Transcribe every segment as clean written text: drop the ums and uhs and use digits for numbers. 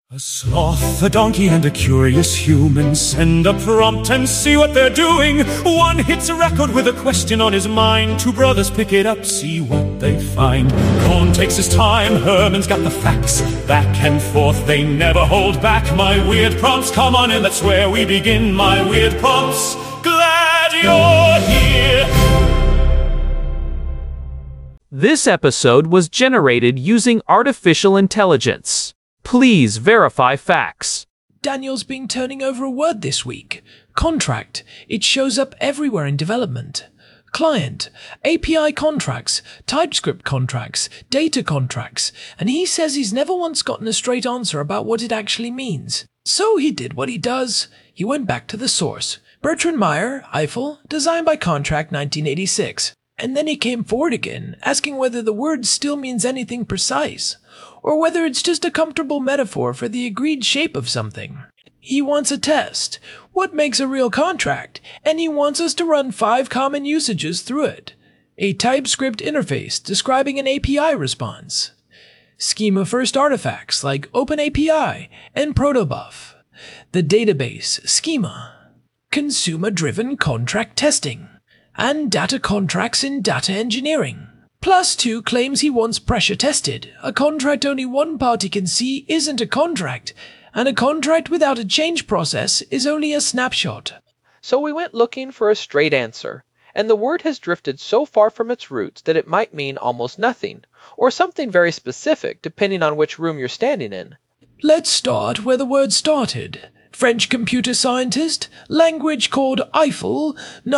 A sloth, a donkey, and a curious human send a prompt and see what they're doing. One hits a record with a question on his mind. Two brothers pick it up, see what they find. Cohn takes his time, Herman's got the facts. Back and forth, they never hold back. My weird prompts, come on in, that's where we begin. My weird prompts, glad you're here. This episode was generated using artificial intelligence. Please verify facts. Daniel's been turning over a word this week. Contract. It shows up everywhere in development. Client. API contracts, TypeScript contracts, data contracts, and he says he's never once gotten a straight answer about what it actually means. So he did what he does. He went back to the source. Bertrand Meyer, Eiffel, designed by Contract 1986. And then he came forward again, asking whether the word still means anything precise, or whether it's just a comfortable metaphor for the agreed shape of something. He wants a test. What makes a real contract? And he wants us to run 5 common usages through it. A TypeScript interface describing an API response. Schema-first artifacts like OpenAPI and Protobuf. The database, schema. Consumer-driven contract testing. And data contracts in data engineering. +2 claims he wants pressure tested. A contract only one party can see isn't a contract, and a contract without a change process is only a snapshot. So we went looking for a straight answer, and the word has drifted so far from its roots that it might mean almost nothing, or something very specific depending on which room you're standing in. Let's start where the word started. French computer scientist, language called Eiffel,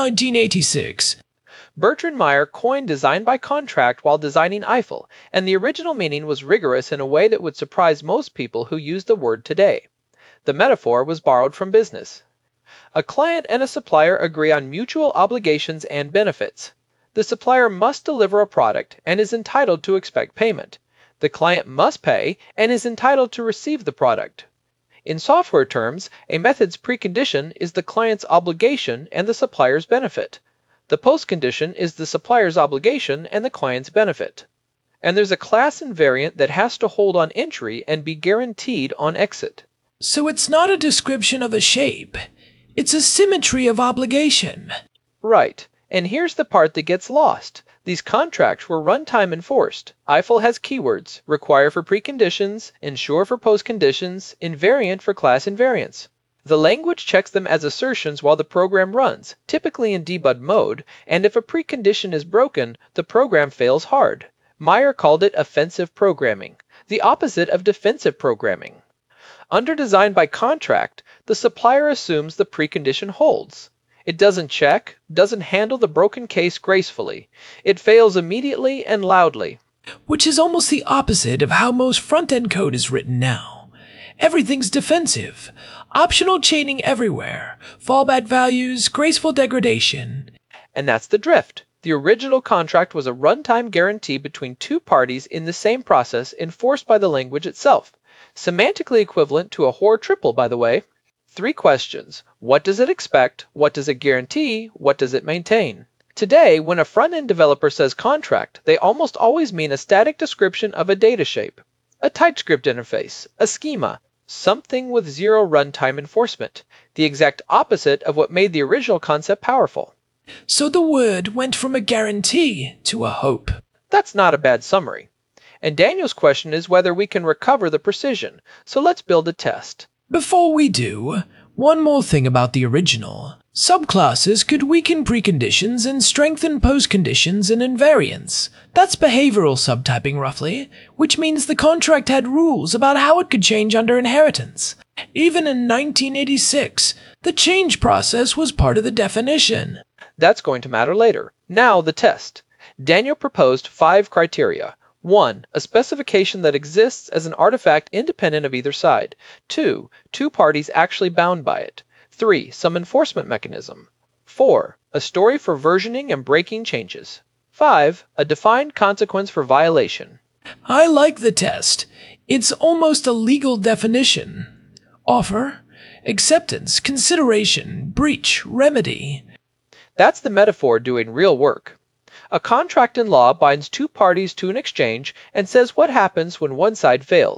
1986. Bertrand Meyer coined design by contract while designing Eiffel, and the original meaning was rigorous in a way that would surprise most people who use the word today. The metaphor was borrowed from business. A client and a supplier agree on mutual obligations and benefits. The supplier must deliver a product and is entitled to expect payment. The client must pay and is entitled to receive the product. In software terms, a method's precondition is the client's obligation and the supplier's benefit. The postcondition is the supplier's obligation and the client's benefit. And there's a class invariant that has to hold on entry and be guaranteed on exit. So it's not a description of a shape. It's a symmetry of obligation. Right. And here's the part that gets lost. These contracts were runtime enforced. Eiffel has keywords, require for preconditions, ensure for postconditions, invariant for class invariants. The language checks them as assertions while the program runs, typically in debug mode, and if a precondition is broken, the program fails hard. Meyer called it offensive programming, the opposite of defensive programming. Under design by contract, the supplier assumes the precondition holds. It doesn't check, doesn't handle the broken case gracefully. It fails immediately and loudly. Which is almost the opposite of how most front-end code is written now. Everything's defensive. Optional chaining everywhere. Fallback values, graceful degradation. And that's the drift. The original contract was a runtime guarantee between two parties in the same process enforced by the language itself. Semantically equivalent to a Hoare triple, by the way. 3 questions. What does it expect? What does it guarantee? What does it maintain? Today, when a front-end developer says contract, they almost always mean a static description of a data shape, a TypeScript interface, a schema, something with zero runtime enforcement, the exact opposite of what made the original concept powerful. So the word went from a guarantee to a hope. That's not a bad summary. And Daniel's question is whether we can recover the precision, so let's build a test. Before we do, one more thing about the original. Subclasses could weaken preconditions and strengthen postconditions and invariants. That's behavioral subtyping roughly, which means the contract had rules about how it could change under inheritance. Even in 1986, the change process was part of the definition. That's going to matter later. Now the test. Daniel proposed 5 criteria. 1. A specification that exists as an artifact independent of either side. 2. Two parties actually bound by it. 3. Some enforcement mechanism. 4. A story for versioning and breaking changes. 5. A defined consequence for violation. I like the test. It's almost a legal definition. Offer, acceptance, consideration, breach, remedy. That's the metaphor doing real work. A contract in law binds two parties to an exchange and says what happens when one side fails.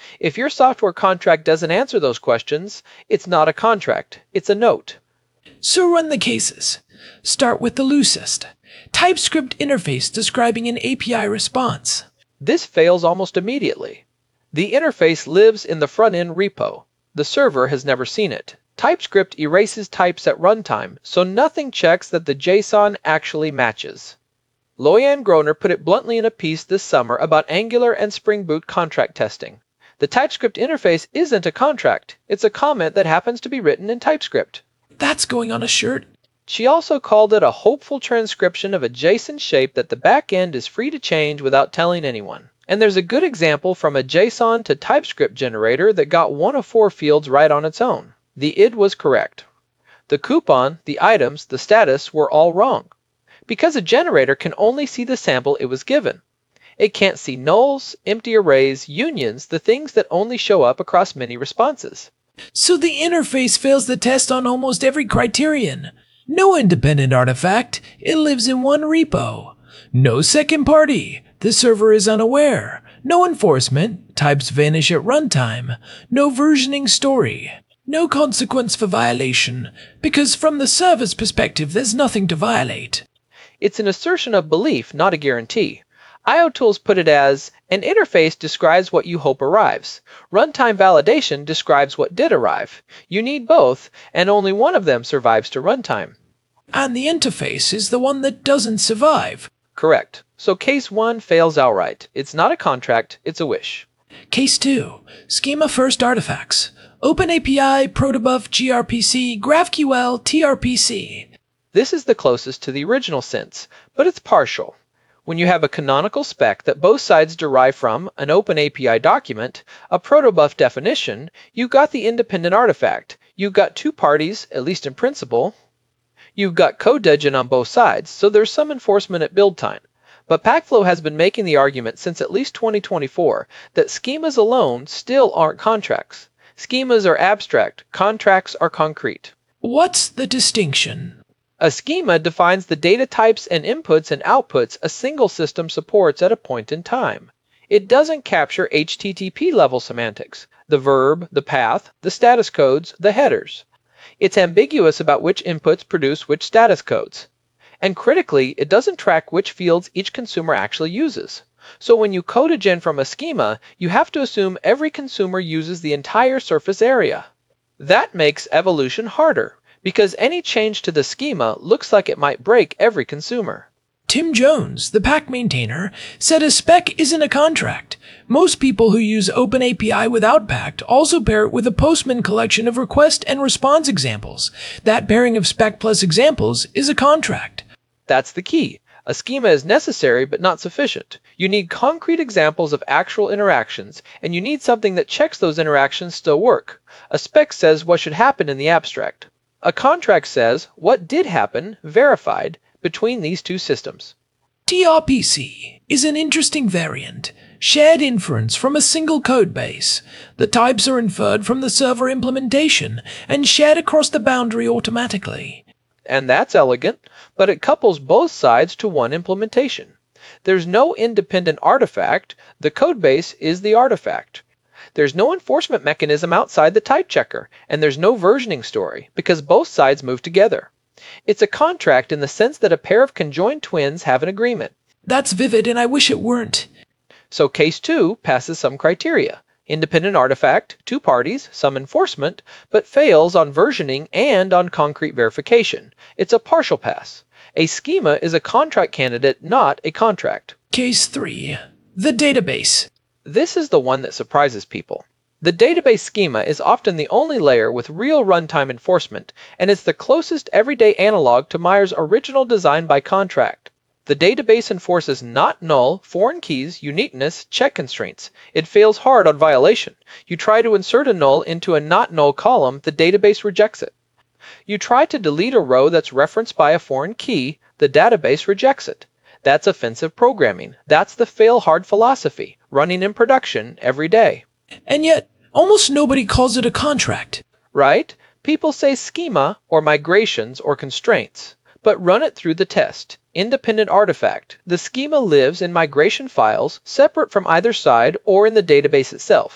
If your software contract doesn't answer those questions, it's not a contract, it's a note. So run the cases. Start with the loosest. TypeScript interface describing an API response. This fails almost immediately. The interface lives in the front-end repo. The server has never seen it. TypeScript erases types at runtime, so nothing checks that the JSON actually matches. Loyan Groner put it bluntly in a piece this summer about Angular and Spring Boot contract testing. The TypeScript interface isn't a contract, it's a comment that happens to be written in TypeScript. That's going on a shirt. She also called it a hopeful transcription of a JSON shape that the back end is free to change without telling anyone. And there's a good example from a JSON to TypeScript generator that got one of 4 fields right on its own. The id was correct. The coupon, the items, the status were all wrong. Because a generator can only see the sample it was given. It can't see nulls, empty arrays, unions, the things that only show up across many responses. So the interface fails the test on almost every criterion. No independent artifact, it lives in one repo. No second party, the server is unaware. No enforcement, types vanish at runtime. No versioning story. No consequence for violation, because from the server's perspective there's nothing to violate. It's an assertion of belief, not a guarantee. IOTools put it as, an interface describes what you hope arrives. Runtime validation describes what did arrive. You need both, and only one of them survives to runtime. And the interface is the one that doesn't survive. Correct. So case 1 fails outright. It's not a contract, it's a wish. Case 2. Schema first artifacts. OpenAPI, Protobuf, gRPC, GraphQL, tRPC. This is the closest to the original sense, but it's partial. When you have a canonical spec that both sides derive from, an OpenAPI document, a Protobuf definition, you got the independent artifact. You've got 2 parties, at least in principle. You've got code degen on both sides, so there's some enforcement at build time. But Packflow has been making the argument since at least 2024 that schemas alone still aren't contracts. Schemas are abstract, contracts are concrete. What's the distinction? A schema defines the data types and inputs and outputs a single system supports at a point in time. It doesn't capture HTTP level semantics, the verb, the path, the status codes, the headers. It's ambiguous about which inputs produce which status codes. And critically, it doesn't track which fields each consumer actually uses. So when you code a gen from a schema, you have to assume every consumer uses the entire surface area. That makes evolution harder, because any change to the schema looks like it might break every consumer. Tim Jones, the Pack maintainer, said a spec isn't a contract. Most people who use OpenAPI without Pact also pair it with a Postman collection of request and response examples. That pairing of spec plus examples is a contract. That's the key. A schema is necessary but not sufficient. You need concrete examples of actual interactions, and you need something that checks those interactions still work. A spec says what should happen in the abstract. A contract says what did happen, verified, between these 2 systems. tRPC is an interesting variant. Shared inference from a single code base. The types are inferred from the server implementation and shared across the boundary automatically. And that's elegant, but it couples both sides to one implementation. There's no independent artifact, the codebase is the artifact. There's no enforcement mechanism outside the type checker, and there's no versioning story, because both sides move together. It's a contract in the sense that a pair of conjoined twins have an agreement. That's vivid, and I wish it weren't. So case 2 passes some criteria. Independent artifact, 2 parties, some enforcement, but fails on versioning and on concrete verification. It's a partial pass. A schema is a contract candidate, not a contract. Case 3. The database. This is the one that surprises people. The database schema is often the only layer with real runtime enforcement, and it's the closest everyday analog to Meyer's original design by contract. The database enforces not null, foreign keys, uniqueness, check constraints. It fails hard on violation. You try to insert a null into a not null column, the database rejects it. You try to delete a row that's referenced by a foreign key, the database rejects it. That's offensive programming. That's the fail hard philosophy, running in production every day. And yet, almost nobody calls it a contract. Right? People say schema or migrations or constraints, but run it through the test. Independent artifact. The schema lives in migration files separate from either side or in the database itself.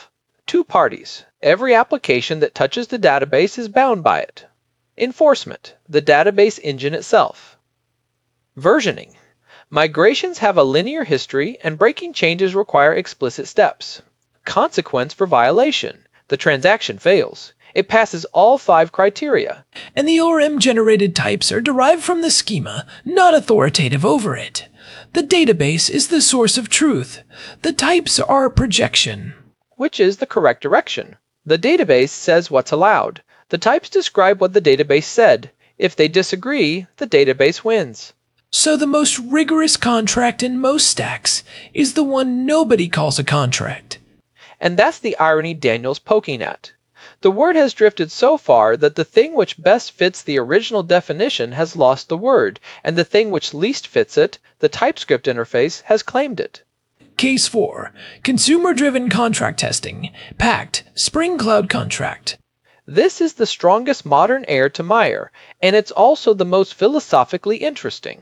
Two parties. Every application that touches the database is bound by it. Enforcement. The database engine itself. Versioning. Migrations have a linear history and breaking changes require explicit steps. Consequence for violation. The transaction fails. It passes all 5 criteria. And the ORM-generated types are derived from the schema, not authoritative over it. The database is the source of truth. The types are a projection. Which is the correct direction. The database says what's allowed. The types describe what the database said. If they disagree, the database wins. So the most rigorous contract in most stacks is the one nobody calls a contract. And that's the irony Daniel's poking at. The word has drifted so far that the thing which best fits the original definition has lost the word, and the thing which least fits it, the TypeScript interface, has claimed it. Case 4. Consumer-driven contract testing. Pact. Spring Cloud Contract. This is the strongest modern heir to Meyer, and it's also the most philosophically interesting.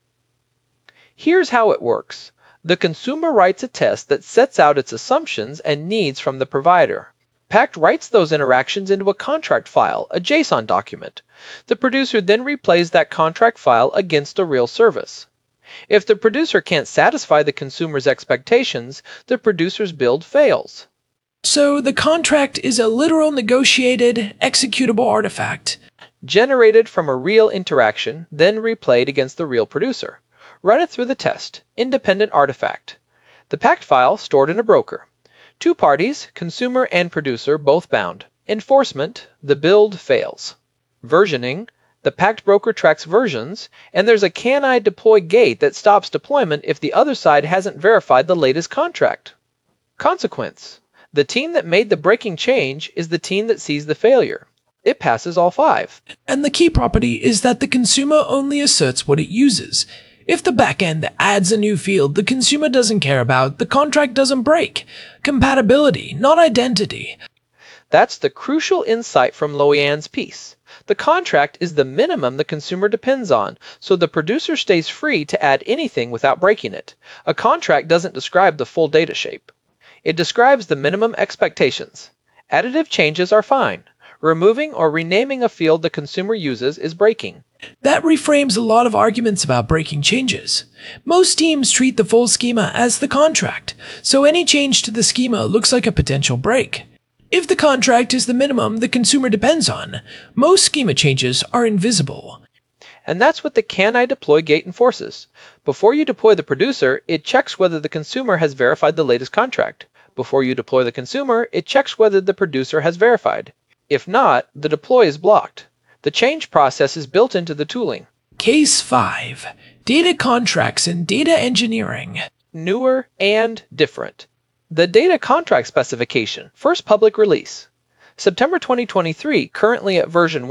Here's how it works. The consumer writes a test that sets out its assumptions and needs from the provider. Pact writes those interactions into a contract file, a JSON document. The producer then replays that contract file against a real service. If the producer can't satisfy the consumer's expectations, the producer's build fails. So the contract is a literal negotiated, executable artifact. Generated from a real interaction, then replayed against the real producer. Run it through the test. Independent artifact. The Pact file stored in a broker. Two parties, consumer and producer, both bound. Enforcement, the build fails. Versioning, the Pact broker tracks versions, and there's a can I deploy gate that stops deployment if the other side hasn't verified the latest contract. Consequence, the team that made the breaking change is the team that sees the failure. It passes all 5. And the key property is that the consumer only asserts what it uses. If the backend adds a new field the consumer doesn't care about, the contract doesn't break. Compatibility, not identity. That's the crucial insight from Loian's piece. The contract is the minimum the consumer depends on, so the producer stays free to add anything without breaking it. A contract doesn't describe the full data shape. It describes the minimum expectations. Additive changes are fine. Removing or renaming a field the consumer uses is breaking. That reframes a lot of arguments about breaking changes. Most teams treat the full schema as the contract, so any change to the schema looks like a potential break. If the contract is the minimum the consumer depends on, most schema changes are invisible. And that's what the can I deploy gate enforces. Before you deploy the producer, it checks whether the consumer has verified the latest contract. Before you deploy the consumer, it checks whether the producer has verified. If not, the deploy is blocked. The change process is built into the tooling. Case 5. Data contracts and data engineering. Newer and different. The data contract specification, first public release. September 2023, currently at version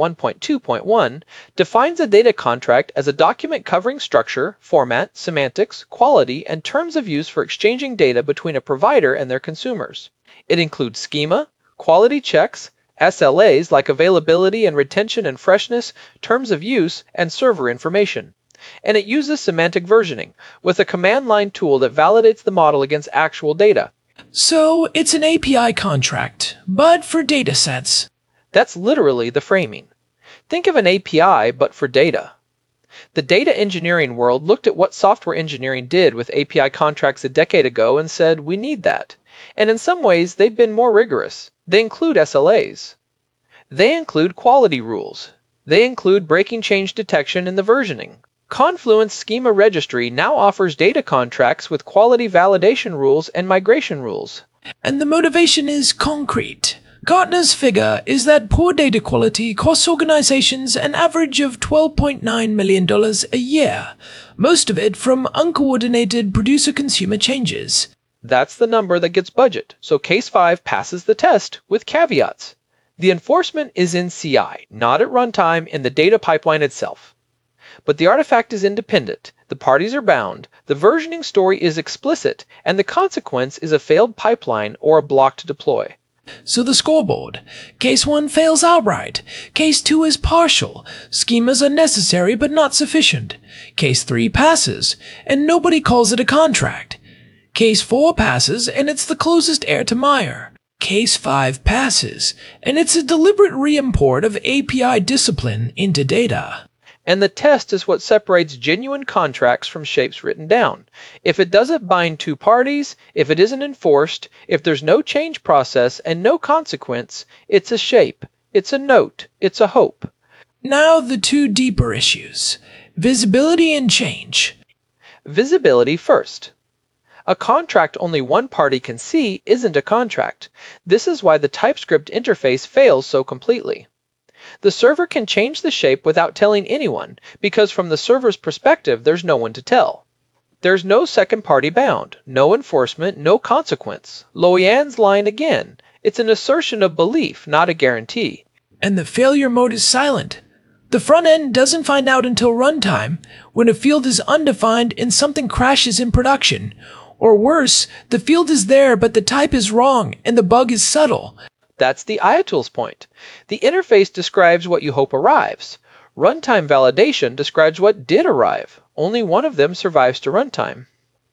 1.2.1, defines a data contract as a document covering structure, format, semantics, quality, and terms of use for exchanging data between a provider and their consumers. It includes schema, quality checks, SLAs like availability and retention and freshness, terms of use, and server information. And it uses semantic versioning, with a command line tool that validates the model against actual data. So it's an API contract, but for datasets. That's literally the framing. Think of an API, but for data. The data engineering world looked at what software engineering did with API contracts a decade ago and said, we need that. And in some ways, they've been more rigorous. They include SLAs. They include quality rules. They include breaking change detection in the versioning. Confluent's Schema Registry now offers data contracts with quality validation rules and migration rules. And the motivation is concrete. Gartner's figure is that poor data quality costs organizations an average of $12.9 million a year, most of it from uncoordinated producer-consumer changes. That's the number that gets budget, so Case 5 passes the test with caveats. The enforcement is in CI, not at runtime in the data pipeline itself. But the artifact is independent, the parties are bound, the versioning story is explicit, and the consequence is a failed pipeline or a blocked deploy. So the scoreboard. Case 1 fails outright. Case 2 is partial. Schemas are necessary but not sufficient. Case 3 passes, and nobody calls it a contract. Case 4 passes, and it's the closest heir to Meyer. Case 5 passes, and it's a deliberate re-import of API discipline into data. And the test is what separates genuine contracts from shapes written down. If it doesn't bind two parties, if it isn't enforced, if there's no change process and no consequence, it's a shape, it's a note, it's a hope. Now the two deeper issues: visibility and change. Visibility first. A contract only one party can see isn't a contract. This is why the TypeScript interface fails so completely. The server can change the shape without telling anyone, because from the server's perspective, there's no one to tell. There's no second party bound, no enforcement, no consequence. Loian's line again. It's an assertion of belief, not a guarantee. And the failure mode is silent. The front end doesn't find out until runtime, when a field is undefined and something crashes in production. Or worse, the field is there but the type is wrong and the bug is subtle. That's the IATools point. The interface describes what you hope arrives. Runtime validation describes what did arrive. Only one of them survives to runtime.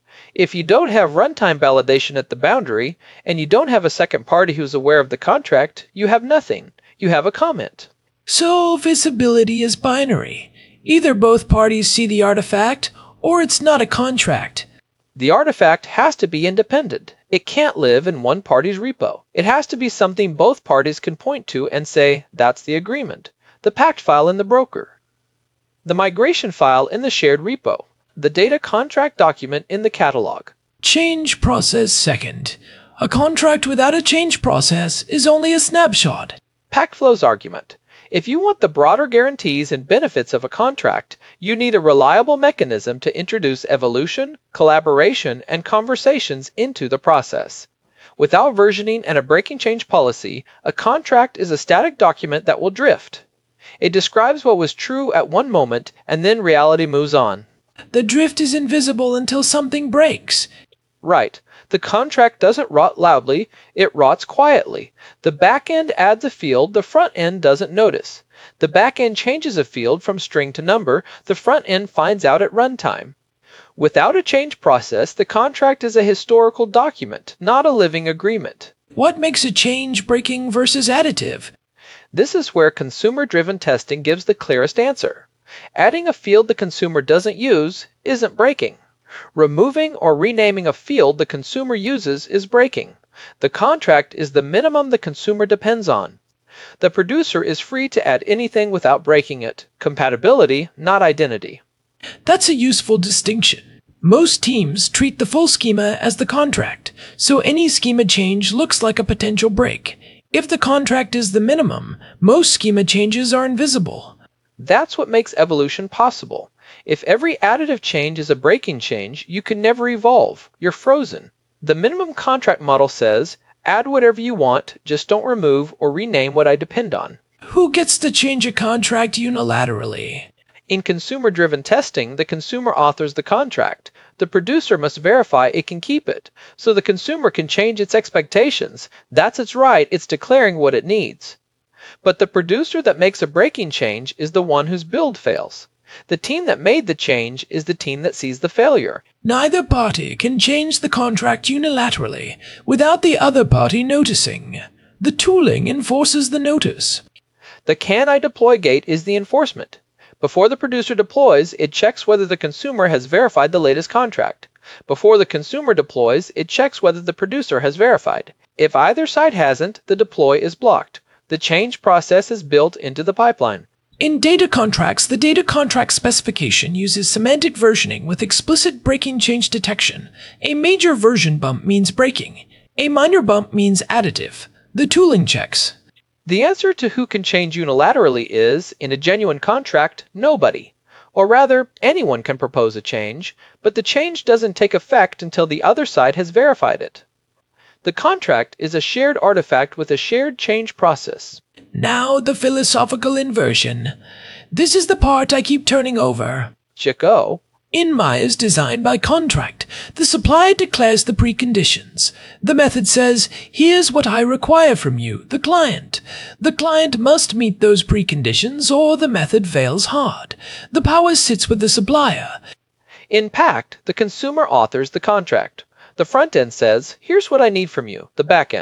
If you don't have runtime validation at the boundary, and you don't have a second party who's aware of the contract, you have nothing. You have a comment. So visibility is binary. Either both parties see the artifact, or it's not a contract. The artifact has to be independent. It can't live in one party's repo. It has to be something both parties can point to and say, that's the agreement. The packed file in the broker. The migration file in the shared repo. The data contract document in the catalog. Change process second. A contract without a change process is only a snapshot. Packflow's argument. If you want the broader guarantees and benefits of a contract, you need a reliable mechanism to introduce evolution, collaboration, and conversations into the process. Without versioning and a breaking change policy, a contract is a static document that will drift. It describes what was true at one moment, and then reality moves on. The drift is invisible until something breaks. Right. The contract doesn't rot loudly, it rots quietly. The back end adds a field the front end doesn't notice. The back end changes a field from string to number, the front end finds out at runtime. Without a change process, the contract is a historical document, not a living agreement. What makes a change breaking versus additive? This is where consumer-driven testing gives the clearest answer. Adding a field the consumer doesn't use isn't breaking. Removing or renaming a field the consumer uses is breaking. The contract is the minimum the consumer depends on. The producer is free to add anything without breaking it. Compatibility, not identity. That's a useful distinction. Most teams treat the full schema as the contract, so any schema change looks like a potential break. If the contract is the minimum, most schema changes are invisible. That's what makes evolution possible. If every additive change is a breaking change, you can never evolve. You're frozen. The minimum contract model says, add whatever you want, just don't remove or rename what I depend on. Who gets to change a contract unilaterally? In consumer-driven testing, the consumer authors the contract. The producer must verify it can keep it, so the consumer can change its expectations. That's its right, it's declaring what it needs. But the producer that makes a breaking change is the one whose build fails. The team that made the change is the team that sees the failure. Neither party can change the contract unilaterally without the other party noticing. The tooling enforces the notice. The can I deploy gate is the enforcement. Before the producer deploys, it checks whether the consumer has verified the latest contract. Before the consumer deploys, it checks whether the producer has verified. If either side hasn't, the deploy is blocked. The change process is built into the pipeline. In data contracts, the data contract specification uses semantic versioning with explicit breaking change detection. A major version bump means breaking. A minor bump means additive. The tooling checks. The answer to who can change unilaterally is, in a genuine contract, nobody. Or rather, anyone can propose a change, but the change doesn't take effect until the other side has verified it. The contract is a shared artifact with a shared change process. Now the philosophical inversion. This is the part I keep turning over. Chico. InMy is designed by contract. The supplier declares the preconditions. The method says, here's what I require from you, the client. The client must meet those preconditions or the method fails hard. The power sits with the supplier. In Pact, the consumer authors the contract. The front end says, here's what I need from you, the back end.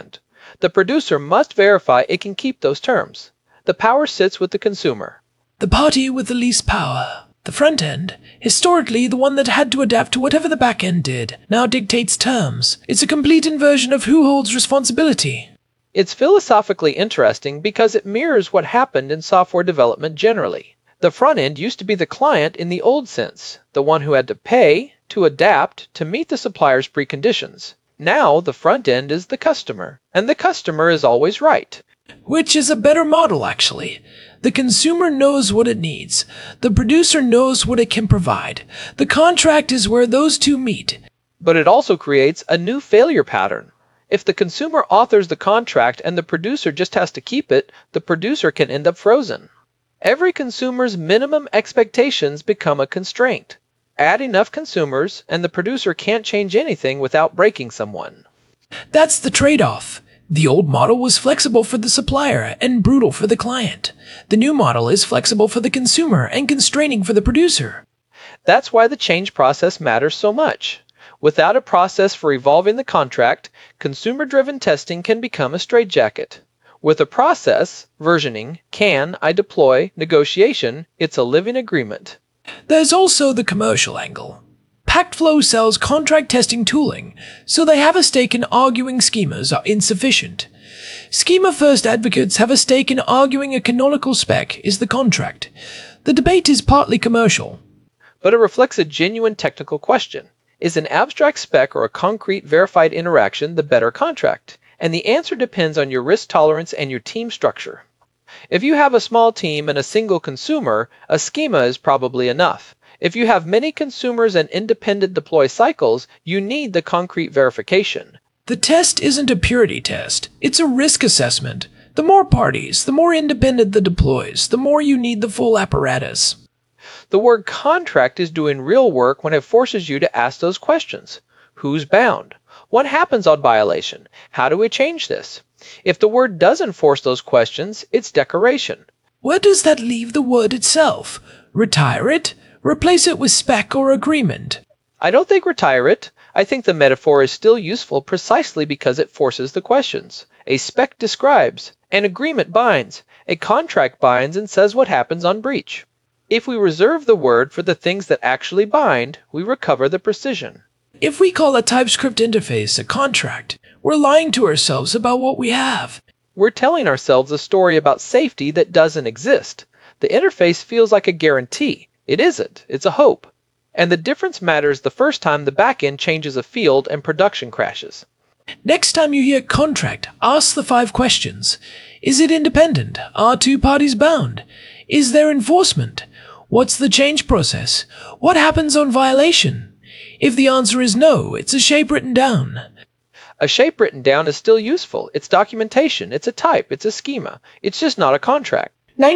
The producer must verify it can keep those terms. The power sits with the consumer. The party with the least power. The front end, historically the one that had to adapt to whatever the back end did, now dictates terms. It's a complete inversion of who holds responsibility. It's philosophically interesting because it mirrors what happened in software development generally. The front end used to be the client in the old sense, the one who had to pay, to adapt, to meet the supplier's preconditions. Now the front end is the customer, and the customer is always right. Which is a better model, actually. The consumer knows what it needs. The producer knows what it can provide. The contract is where those two meet. But it also creates a new failure pattern. If the consumer authors the contract and the producer just has to keep it, the producer can end up frozen. Every consumer's minimum expectations become a constraint. Add enough consumers, and the producer can't change anything without breaking someone. That's the trade-off. The old model was flexible for the supplier and brutal for the client. The new model is flexible for the consumer and constraining for the producer. That's why the change process matters so much. Without a process for evolving the contract, consumer-driven testing can become a straitjacket. With a process, versioning, I deploy, negotiation, it's a living agreement. There's also the commercial angle. PactFlow sells contract testing tooling, so they have a stake in arguing schemas are insufficient. Schema-first advocates have a stake in arguing a canonical spec is the contract. The debate is partly commercial. But it reflects a genuine technical question. Is an abstract spec or a concrete verified interaction the better contract? And the answer depends on your risk tolerance and your team structure. If you have a small team and a single consumer, a schema is probably enough. If you have many consumers and independent deploy cycles, you need the concrete verification. The test isn't a purity test. It's a risk assessment. The more parties, the more independent the deploys, the more you need the full apparatus. The word contract is doing real work when it forces you to ask those questions. Who's bound? What happens on violation? How do we change this? If the word doesn't force those questions, it's decoration. Where does that leave the word itself? Retire it? Replace it with spec or agreement? I don't think retire it. I think the metaphor is still useful precisely because it forces the questions. A spec describes, an agreement binds, a contract binds and says what happens on breach. If we reserve the word for the things that actually bind, we recover the precision. If we call a TypeScript interface a contract, we're lying to ourselves about what we have. We're telling ourselves a story about safety that doesn't exist. The interface feels like a guarantee. It isn't. It's a hope. And the difference matters the first time the backend changes a field and production crashes. Next time you hear contract, ask the 5 questions. Is it independent? Are 2 parties bound? Is there enforcement? What's the change process? What happens on violation? If the answer is no, it's a shape written down. A shape written down is still useful. It's documentation. It's a type. It's a schema. It's just not a contract.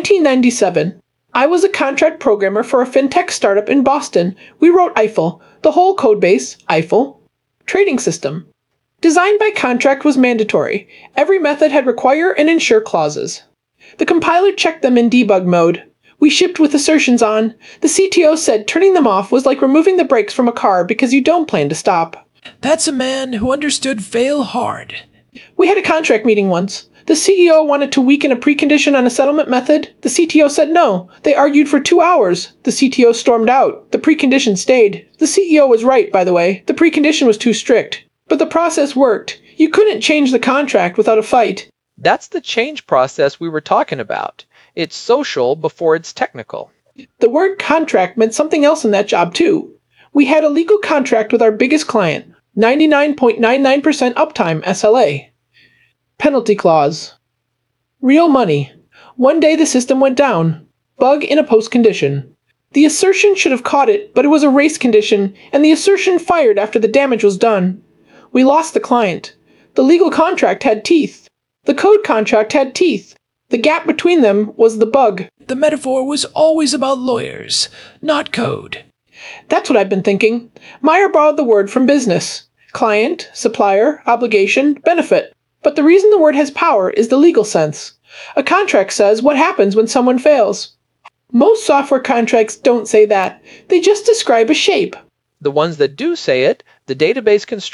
1997. I was a contract programmer for a fintech startup in Boston. We wrote Eiffel, the whole codebase, Eiffel, trading system. Design by contract was mandatory. Every method had require and ensure clauses. The compiler checked them in debug mode. We shipped with assertions on. The CTO said turning them off was like removing the brakes from a car because you don't plan to stop. That's a man who understood fail hard. We had a contract meeting once. The CEO wanted to weaken a precondition on a settlement method. The CTO said no. They argued for 2 hours. The CTO stormed out. The precondition stayed. The CEO was right, by the way. The precondition was too strict. But the process worked. You couldn't change the contract without a fight. That's the change process we were talking about. It's social before it's technical. The word contract meant something else in that job, too. We had a legal contract with our biggest client, 99.99% uptime SLA. Penalty clause. Real money. One day the system went down. Bug in a post condition. The assertion should have caught it, but it was a race condition, and the assertion fired after the damage was done. We lost the client. The legal contract had teeth. The code contract had teeth. The gap between them was the bug. The metaphor was always about lawyers, not code. That's what I've been thinking. Meyer borrowed the word from business. Client, supplier, obligation, benefit. But the reason the word has power is the legal sense. A contract says what happens when someone fails. Most software contracts don't say that. They just describe a shape. The ones that do say it, the database constraint,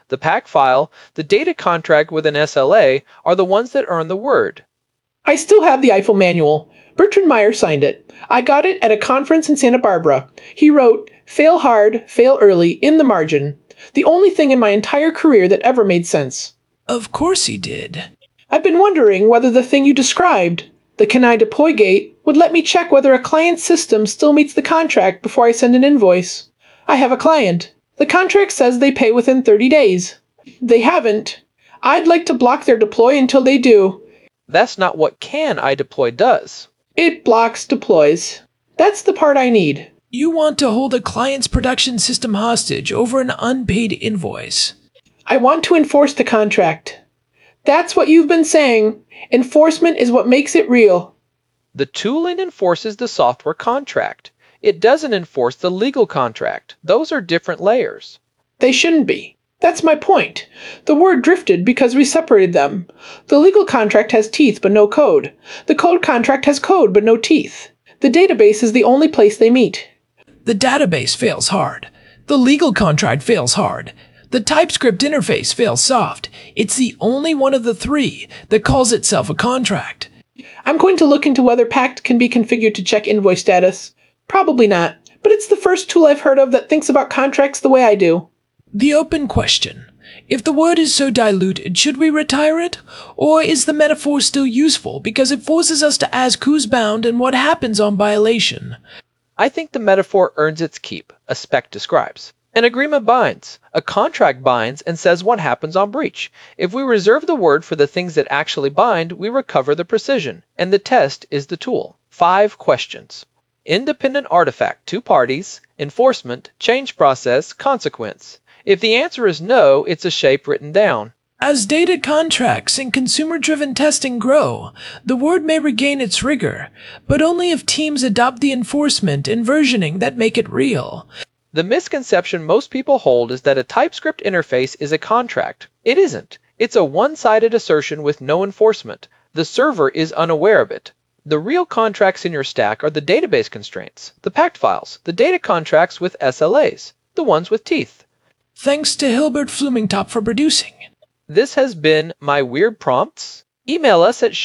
The pack file, the data contract with an SLA are the ones that earn the word. I still have the Eiffel manual. Bertrand Meyer signed it. I got it at a conference in Santa Barbara. He wrote, "Fail hard, fail early," in the margin. The only thing in my entire career that ever made sense. Of course he did. I've been wondering whether the thing you described, the Can I Deploy gate, would let me check whether a client's system still meets the contract before I send an invoice. I have a client. The contract says they pay within 30 days. They haven't. I'd like to block their deploy until they do. That's not what Can I Deploy does. It blocks deploys. That's the part I need. You want to hold a client's production system hostage over an unpaid invoice. I want to enforce the contract. That's what you've been saying. Enforcement is what makes it real. The tooling enforces the software contract. It doesn't enforce the legal contract. Those are different layers. They shouldn't be. That's my point. The word drifted because we separated them. The legal contract has teeth but no code. The code contract has code but no teeth. The database is the only place they meet. The database fails hard. The legal contract fails hard. The TypeScript interface fails soft. It's the only one of the three that calls itself a contract. I'm going to look into whether Pact can be configured to check invoice status. Probably not, but it's the first tool I've heard of that thinks about contracts the way I do. The open question. If the word is so diluted, should we retire it? Or is the metaphor still useful because it forces us to ask who's bound and what happens on violation? I think the metaphor earns its keep, a spec describes. An agreement binds. A contract binds and says what happens on breach. If we reserve the word for the things that actually bind, we recover the precision, and the test is the tool. 5 questions. Independent artifact, 2 parties, enforcement, change process, consequence. If the answer is no, it's a shape written down. As data contracts and consumer-driven testing grow, the word may regain its rigor, but only if teams adopt the enforcement and versioning that make it real. The misconception most people hold is that a TypeScript interface is a contract. It isn't. It's a one-sided assertion with no enforcement. The server is unaware of it. The real contracts in your stack are the database constraints, the packed files, the data contracts with SLAs, the ones with teeth. Thanks to Hilbert Flumingtop for producing. This has been My Weird Prompts. Email us at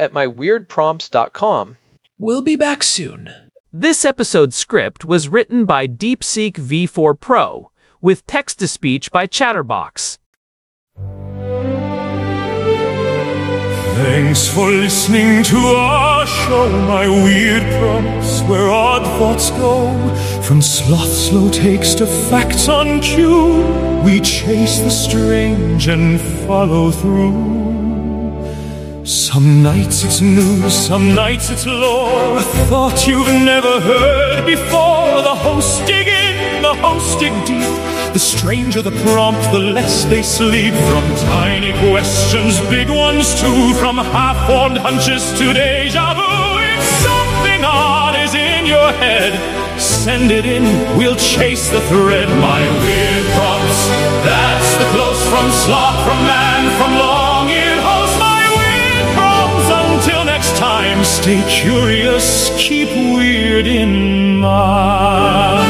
show@myweirdprompts.com. We'll be back soon. This episode's script was written by DeepSeek V4 Pro, with text-to-speech by Chatterbox. Thanks for listening to our show, My Weird Prompts, where odd thoughts go. From sloth slow takes to facts on cue, we chase the strange and follow through. Some nights it's news, some nights it's lore, a thought you've never heard before. The hosts dig in, the hosts dig deep. The stranger the prompt, the less they sleep. From tiny questions, big ones too. From half-formed hunches to deja vu. If something odd is in your head, send it in, we'll chase the thread. My Weird Prompts, that's the close from sloth, from man, from long-eared host. My Weird Prompts, until next time, stay curious, keep weird in mind.